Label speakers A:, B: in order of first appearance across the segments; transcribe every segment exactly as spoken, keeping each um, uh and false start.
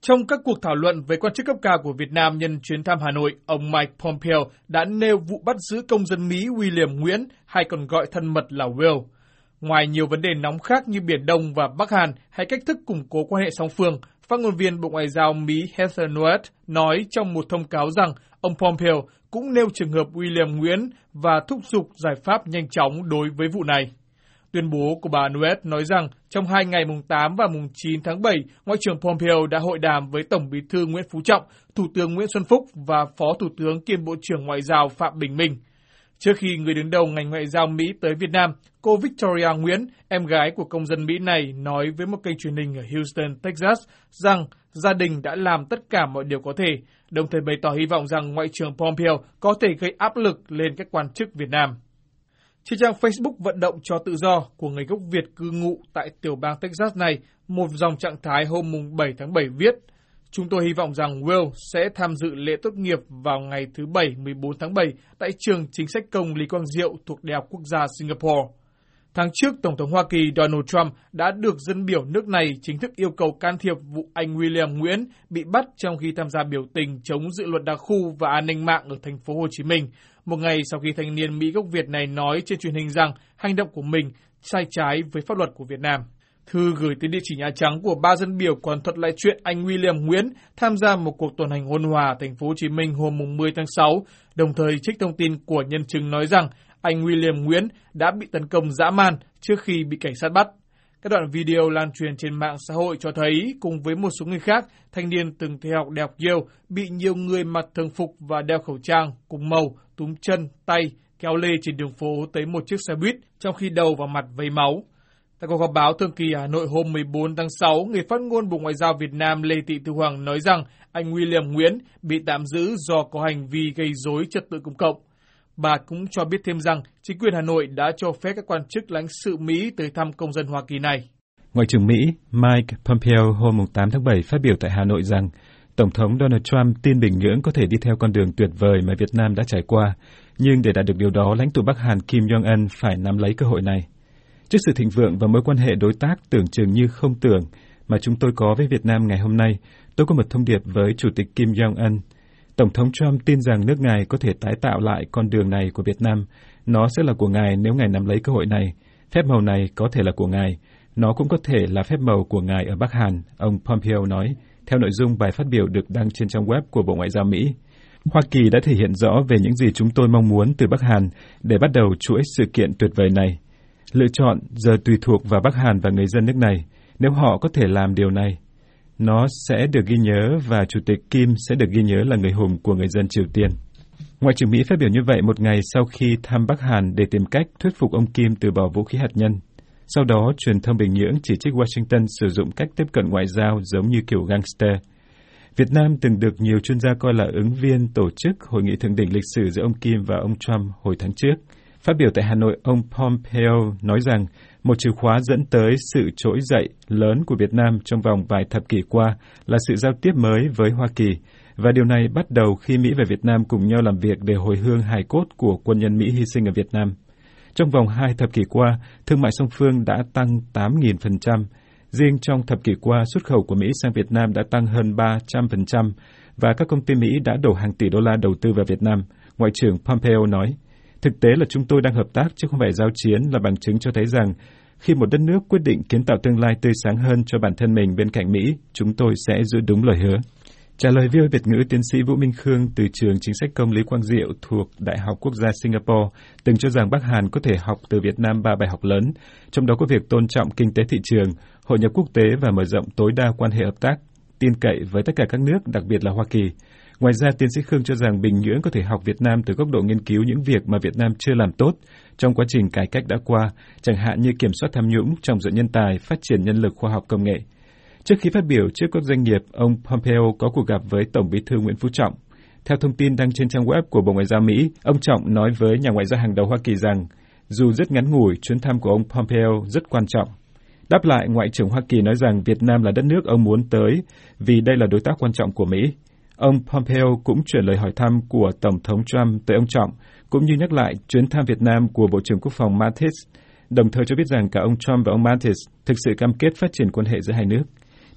A: Trong các cuộc thảo luận với quan chức cấp cao của Việt Nam nhân chuyến thăm Hà Nội, ông Mike Pompeo đã nêu vụ bắt giữ công dân Mỹ William Nguyễn, hay còn gọi thân mật là Will. Ngoài nhiều vấn đề nóng khác như Biển Đông và Bắc Hàn hay cách thức củng cố quan hệ song phương, phát ngôn viên Bộ Ngoại giao Mỹ Heather Nauert nói trong một thông cáo rằng ông Pompeo cũng nêu trường hợp William Nguyễn và thúc giục giải pháp nhanh chóng đối với vụ này. Tuyên bố của bà Nauert nói rằng trong hai ngày mùng tám và mùng chín tháng bảy, Ngoại trưởng Pompeo đã hội đàm với Tổng Bí thư Nguyễn Phú Trọng, Thủ tướng Nguyễn Xuân Phúc và Phó Thủ tướng kiêm Bộ trưởng Ngoại giao Phạm Bình Minh. Trước khi người đứng đầu ngành ngoại giao Mỹ tới Việt Nam, cô Victoria Nguyễn, em gái của công dân Mỹ này, nói với một kênh truyền hình ở Houston, Texas rằng gia đình đã làm tất cả mọi điều có thể, đồng thời bày tỏ hy vọng rằng Ngoại trưởng Pompeo có thể gây áp lực lên các quan chức Việt Nam. Trên trang Facebook vận động cho tự do của người gốc Việt cư ngụ tại tiểu bang Texas này, một dòng trạng thái hôm mùng bảy tháng bảy viết: Chúng tôi hy vọng rằng Will sẽ tham dự lễ tốt nghiệp vào ngày thứ Bảy mười bốn tháng bảy tại trường chính sách công Lý Quang Diệu thuộc Đại học Quốc gia Singapore. Tháng trước, Tổng thống Hoa Kỳ Donald Trump đã được dân biểu nước này chính thức yêu cầu can thiệp vụ anh William Nguyễn bị bắt trong khi tham gia biểu tình chống dự luật đặc khu và an ninh mạng ở thành phố Hồ Chí Minh, một ngày sau khi thanh niên Mỹ gốc Việt này nói trên truyền hình rằng hành động của mình sai trái với pháp luật của Việt Nam. Thư gửi tới địa chỉ Nhà Trắng của ba dân biểu còn thuật lại chuyện anh William Nguyễn tham gia một cuộc tuần hành ôn hòa thành phố Hồ Chí Minh hôm mùng mười tháng sáu, đồng thời trích thông tin của nhân chứng nói rằng anh William Nguyễn đã bị tấn công dã man trước khi bị cảnh sát bắt. Các đoạn video lan truyền trên mạng xã hội cho thấy, cùng với một số người khác, thanh niên từng theo học Đại học Yale bị nhiều người mặc thường phục và đeo khẩu trang cùng màu, túm chân, tay, kéo lê trên đường phố tới một chiếc xe buýt, trong khi đầu và mặt vấy máu. Tại cuộc họp báo thường kỳ Hà Nội hôm mười bốn tháng sáu, người phát ngôn Bộ Ngoại giao Việt Nam Lê Thị Thu Hằng nói rằng anh William Nguyễn bị tạm giữ do có hành vi gây rối trật tự công cộng. Bà cũng cho biết thêm rằng chính quyền Hà Nội đã cho phép các quan chức lãnh sự Mỹ tới thăm công dân Hoa Kỳ này.
B: Ngoại trưởng Mỹ Mike Pompeo hôm tám tháng bảy phát biểu tại Hà Nội rằng Tổng thống Donald Trump tin Bình Nhưỡng có thể đi theo con đường tuyệt vời mà Việt Nam đã trải qua, nhưng để đạt được điều đó, lãnh tụ Bắc Hàn Kim Jong-un phải nắm lấy cơ hội này. Trước sự thịnh vượng và mối quan hệ đối tác tưởng chừng như không tưởng mà chúng tôi có với Việt Nam ngày hôm nay, tôi có một thông điệp với Chủ tịch Kim Jong-un. Tổng thống Trump tin rằng nước Ngài có thể tái tạo lại con đường này của Việt Nam. Nó sẽ là của Ngài nếu Ngài nắm lấy cơ hội này. Phép màu này có thể là của Ngài. Nó cũng có thể là phép màu của Ngài ở Bắc Hàn, ông Pompeo nói, theo nội dung bài phát biểu được đăng trên trang web của Bộ Ngoại giao Mỹ. Hoa Kỳ đã thể hiện rõ về những gì chúng tôi mong muốn từ Bắc Hàn để bắt đầu chuỗi sự kiện tuyệt vời này. Lựa chọn giờ tùy thuộc vào Bắc Hàn và người dân nước này. Nếu họ có thể làm điều này, nó sẽ được ghi nhớ và Chủ tịch Kim sẽ được ghi nhớ là người hùng của người dân Triều Tiên. Ngoại trưởng Mỹ phát biểu như vậy một ngày sau khi thăm Bắc Hàn để tìm cách thuyết phục ông Kim từ bỏ vũ khí hạt nhân. Sau đó, truyền thông Bình Nhưỡng chỉ trích Washington sử dụng cách tiếp cận ngoại giao giống như kiểu gangster. Việt Nam từng được nhiều chuyên gia coi là ứng viên tổ chức hội nghị thượng đỉnh lịch sử giữa ông Kim và ông Trump hồi tháng trước. Phát biểu tại Hà Nội, ông Pompeo nói rằng một chìa khóa dẫn tới sự trỗi dậy lớn của Việt Nam trong vòng vài thập kỷ qua là sự giao tiếp mới với Hoa Kỳ, và điều này bắt đầu khi Mỹ và Việt Nam cùng nhau làm việc để hồi hương hài cốt của quân nhân Mỹ hy sinh ở Việt Nam. Trong vòng hai thập kỷ qua, thương mại song phương đã tăng tám nghìn phần trăm. Riêng trong thập kỷ qua, xuất khẩu của Mỹ sang Việt Nam đã tăng hơn ba trăm phần trăm, và các công ty Mỹ đã đổ hàng tỷ đô la đầu tư vào Việt Nam, Ngoại trưởng Pompeo nói. Thực tế là chúng tôi đang hợp tác chứ không phải giao chiến, là bằng chứng cho thấy rằng khi một đất nước quyết định kiến tạo tương lai tươi sáng hơn cho bản thân mình bên cạnh Mỹ, chúng tôi sẽ giữ đúng lời hứa. Trả lời vê o a Việt ngữ, tiến sĩ Vũ Minh Khương từ trường chính sách công Lý Quang Diệu thuộc Đại học Quốc gia Singapore từng cho rằng Bắc Hàn có thể học từ Việt Nam ba bài học lớn, trong đó có việc tôn trọng kinh tế thị trường, hội nhập quốc tế và mở rộng tối đa quan hệ hợp tác, tin cậy với tất cả các nước, đặc biệt là Hoa Kỳ. Ngoài ra, tiến sĩ Khương cho rằng Bình Nhưỡng có thể học Việt Nam từ góc độ nghiên cứu những việc mà Việt Nam chưa làm tốt trong quá trình cải cách đã qua, chẳng hạn như kiểm soát tham nhũng, trọng dụng nhân tài, phát triển nhân lực khoa học công nghệ. Trước khi phát biểu trước các doanh nghiệp, ông Pompeo có cuộc gặp với Tổng Bí thư Nguyễn Phú Trọng. Theo thông tin đăng trên trang web của Bộ Ngoại giao Mỹ, ông Trọng nói với nhà ngoại giao hàng đầu Hoa Kỳ rằng dù rất ngắn ngủi, chuyến thăm của ông Pompeo rất quan trọng. Đáp lại, Ngoại trưởng Hoa Kỳ nói rằng Việt Nam là đất nước ông muốn tới vì đây là đối tác quan trọng của Mỹ. Ông Pompeo cũng chuyển lời hỏi thăm của Tổng thống Trump tới ông Trọng, cũng như nhắc lại chuyến thăm Việt Nam của Bộ trưởng Quốc phòng Mattis, đồng thời cho biết rằng cả ông Trump và ông Mattis thực sự cam kết phát triển quan hệ giữa hai nước.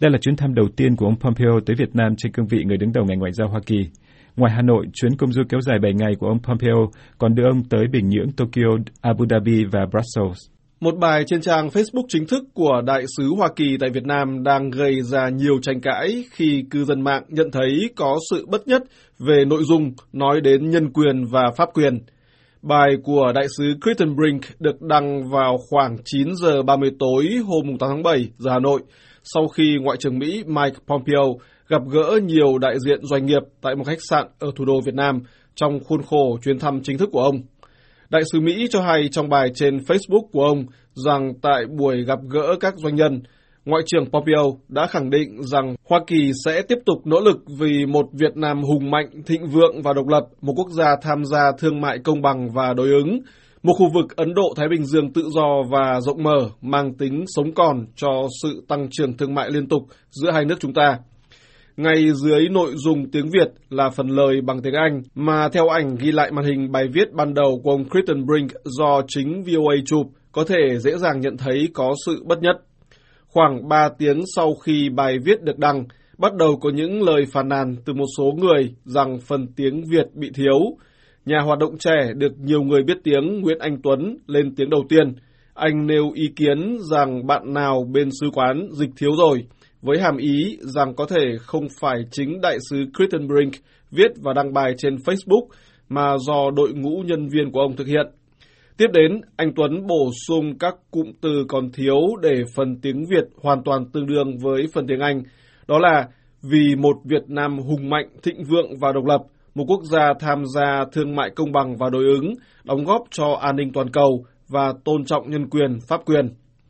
B: Đây là chuyến thăm đầu tiên của ông Pompeo tới Việt Nam trên cương vị người đứng đầu ngành ngoại giao Hoa Kỳ. Ngoài Hà Nội, chuyến công du kéo dài bảy ngày của ông Pompeo còn đưa ông tới Bình Nhưỡng, Tokyo, Abu Dhabi và Brussels.
C: Một bài trên trang Facebook chính thức của Đại sứ Hoa Kỳ tại Việt Nam đang gây ra nhiều tranh cãi khi cư dân mạng nhận thấy có sự bất nhất về nội dung nói đến nhân quyền và pháp quyền. Bài của Đại sứ Creighton Brink được đăng vào khoảng chín giờ ba mươi tối hôm tám tháng bảy giờ Hà Nội, sau khi Ngoại trưởng Mỹ Mike Pompeo gặp gỡ nhiều đại diện doanh nghiệp tại một khách sạn ở thủ đô Việt Nam trong khuôn khổ chuyến thăm chính thức của ông. Đại sứ Mỹ cho hay trong bài trên Facebook của ông rằng tại buổi gặp gỡ các doanh nhân, Ngoại trưởng Pompeo đã khẳng định rằng Hoa Kỳ sẽ tiếp tục nỗ lực vì một Việt Nam hùng mạnh, thịnh vượng và độc lập, một quốc gia tham gia thương mại công bằng và đối ứng, một khu vực Ấn Độ-Thái Bình Dương tự do và rộng mở, mang tính sống còn cho sự tăng trưởng thương mại liên tục giữa hai nước chúng ta. Ngay dưới nội dung tiếng Việt là phần lời bằng tiếng Anh mà theo ảnh ghi lại màn hình bài viết ban đầu của ông Creighton Brink do chính vê o a chụp có thể dễ dàng nhận thấy có sự bất nhất. Khoảng ba tiếng sau khi bài viết được đăng, bắt đầu có những lời phàn nàn từ một số người rằng phần tiếng Việt bị thiếu. Nhà hoạt động trẻ được nhiều người biết tiếng Nguyễn Anh Tuấn lên tiếng đầu tiên. Anh nêu ý kiến rằng bạn nào bên sứ quán dịch thiếu rồi, với hàm ý rằng có thể không phải chính đại sứ Creighton Brink viết và đăng bài trên Facebook mà do đội ngũ nhân viên của ông thực hiện. Tiếp đến, anh Tuấn bổ sung các cụm từ còn thiếu để phần tiếng Việt hoàn toàn tương đương với phần tiếng Anh. Đó là vì một Việt Nam hùng mạnh, thịnh vượng và độc lập, một quốc gia tham gia thương mại công bằng và đối ứng, đóng góp cho an ninh toàn cầu và tôn trọng nhân quyền, pháp quyền.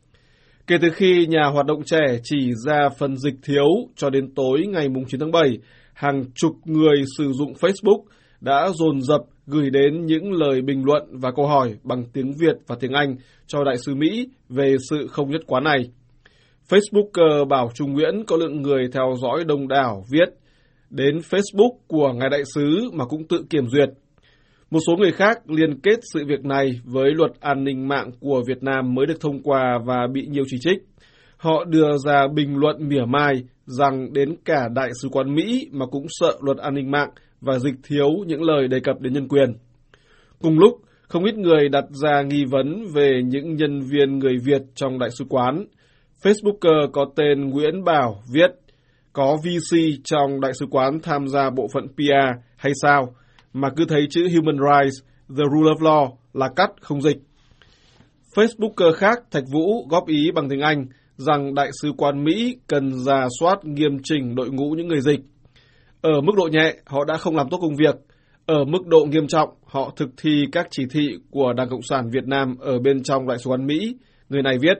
C: Kể từ khi nhà hoạt động trẻ chỉ ra phần dịch thiếu cho đến tối ngày chín tháng bảy, hàng chục người sử dụng Facebook đã dồn dập gửi đến những lời bình luận và câu hỏi bằng tiếng Việt và tiếng Anh cho đại sứ Mỹ về sự không nhất quán này. Facebooker Bảo Trung Nguyễn có lượng người theo dõi đông đảo viết đến Facebook của ngài đại sứ mà cũng tự kiểm duyệt. Một số người khác liên kết sự việc này với luật an ninh mạng của Việt Nam mới được thông qua và bị nhiều chỉ trích. Họ đưa ra bình luận mỉa mai rằng đến cả đại sứ quán Mỹ mà cũng sợ luật an ninh mạng và dịch thiếu những lời đề cập đến nhân quyền. Cùng lúc, không ít người đặt ra nghi vấn về những nhân viên người Việt trong đại sứ quán. Facebooker có tên Nguyễn Bảo viết, có vê xê trong đại sứ quán tham gia bộ phận pê e hay sao, mà cứ thấy chữ Human Rights, The Rule of Law là cắt không dịch. Facebooker khác Thạch Vũ góp ý bằng tiếng Anh rằng đại sứ quán Mỹ cần rà soát nghiêm chỉnh đội ngũ những người dịch. Ở mức độ nhẹ, họ đã không làm tốt công việc. Ở mức độ nghiêm trọng, họ thực thi các chỉ thị của Đảng Cộng sản Việt Nam ở bên trong đại sứ quán Mỹ. Người này viết,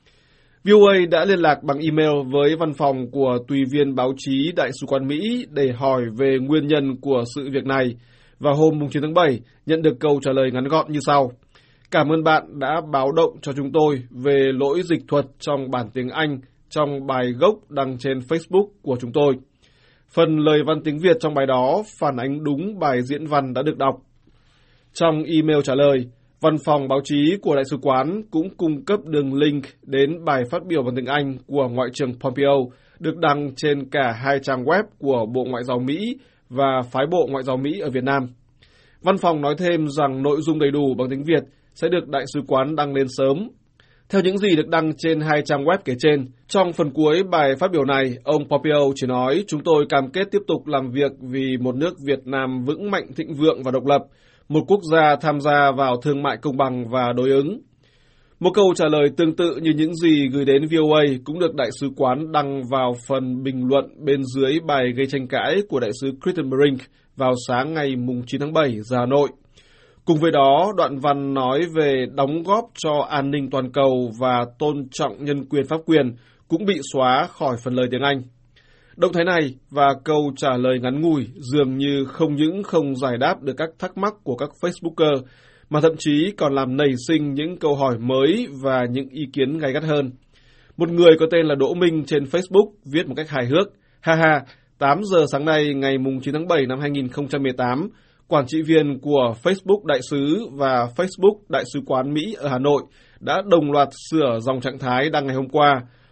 C: vê o a đã liên lạc bằng email với văn phòng của tùy viên báo chí đại sứ quán Mỹ để hỏi về nguyên nhân của sự việc này, và hôm chín tháng bảy nhận được câu trả lời ngắn gọn như sau. Cảm ơn bạn đã báo động cho chúng tôi về lỗi dịch thuật trong bản tiếng Anh trong bài gốc đăng trên Facebook của chúng tôi. Phần lời văn tiếng Việt trong bài đó phản ánh đúng bài diễn văn đã được đọc. Trong email trả lời, văn phòng báo chí của đại sứ quán cũng cung cấp đường link đến bài phát biểu bằng tiếng Anh của Ngoại trưởng Pompeo được đăng trên cả hai trang web của Bộ Ngoại giao Mỹ và Phái bộ Ngoại giao Mỹ ở Việt Nam. Văn phòng nói thêm rằng nội dung đầy đủ bằng tiếng Việt sẽ được đại sứ quán đăng lên sớm. Theo những gì được đăng trên hai trang web kể trên, trong phần cuối bài phát biểu này, ông Pompeo chỉ nói chúng tôi cam kết tiếp tục làm việc vì một nước Việt Nam vững mạnh, thịnh vượng và độc lập, một quốc gia tham gia vào thương mại công bằng và đối ứng. Một câu trả lời tương tự như những gì gửi đến vê o a cũng được đại sứ quán đăng vào phần bình luận bên dưới bài gây tranh cãi của đại sứ Creighton Brink vào sáng ngày chín tháng bảy giờ Hà Nội. Cùng với đó, đoạn văn nói về đóng góp cho an ninh toàn cầu và tôn trọng nhân quyền pháp quyền cũng bị xóa khỏi phần lời tiếng Anh. Động thái này và câu trả lời ngắn ngủi dường như không những không giải đáp được các thắc mắc của các Facebooker, mà thậm chí còn làm nảy sinh những câu hỏi mới và những ý kiến gay gắt hơn. Một người có tên là Đỗ Minh trên Facebook viết một cách hài hước, ha ha, tám giờ sáng nay ngày chín tháng bảy năm hai nghìn không trăm mười tám, quản trị viên của Facebook Đại sứ và Facebook Đại sứ quán Mỹ ở Hà Nội đã đồng loạt sửa dòng trạng thái đăng ngày hôm qua.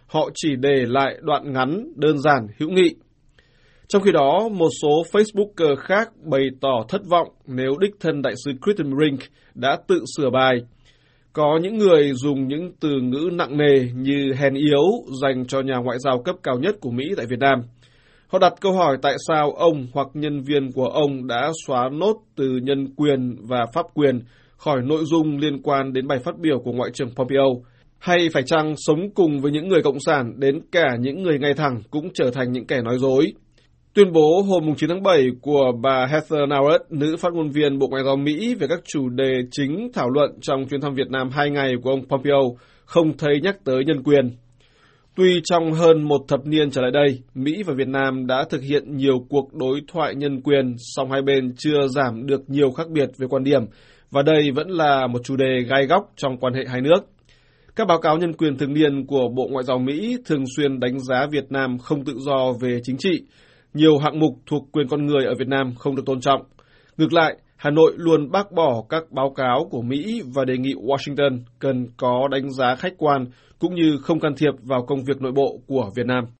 C: họ chỉ để lại đoạn ngắn, đơn giản, hữu nghị. Trong khi đó, một số Facebooker khác bày tỏ thất vọng nếu đích thân đại sứ Kristen Brink đã tự sửa bài. Có những người dùng những từ ngữ nặng nề như hèn yếu dành cho nhà ngoại giao cấp cao nhất của Mỹ tại Việt Nam. Họ đặt câu hỏi tại sao ông hoặc nhân viên của ông đã xóa nốt từ nhân quyền và pháp quyền khỏi nội dung liên quan đến bài phát biểu của Ngoại trưởng Pompeo, hay phải chăng sống cùng với những người cộng sản đến cả những người ngay thẳng cũng trở thành những kẻ nói dối. Tuyên bố hôm chín tháng bảy của bà Heather Nauert, nữ phát ngôn viên Bộ Ngoại giao Mỹ về các chủ đề chính thảo luận trong chuyến thăm Việt Nam hai ngày của ông Pompeo, không thấy nhắc tới nhân quyền. Tuy trong hơn một thập niên trở lại đây, Mỹ và Việt Nam đã thực hiện nhiều cuộc đối thoại nhân quyền, song hai bên chưa giảm được nhiều khác biệt về quan điểm, và đây vẫn là một chủ đề gai góc trong quan hệ hai nước. Các báo cáo nhân quyền thường niên của Bộ Ngoại giao Mỹ thường xuyên đánh giá Việt Nam không tự do về chính trị. Nhiều hạng mục thuộc quyền con người ở Việt Nam không được tôn trọng. Ngược lại, Hà Nội luôn bác bỏ các báo cáo của Mỹ và đề nghị Washington cần có đánh giá khách quan cũng như không can thiệp vào công việc nội bộ của Việt Nam.